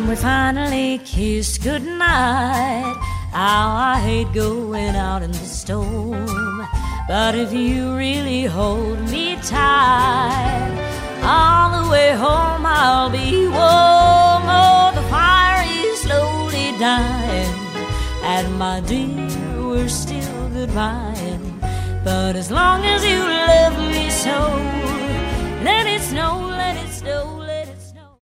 we finally kissed goodnight, how I hate going out in the storm. But if you really hold me tight, all the way home I'll be warm. Oh, the fire is slowly dying, and my dear, we're still goodbying. But as long as you love me so, let it snow, let it snow.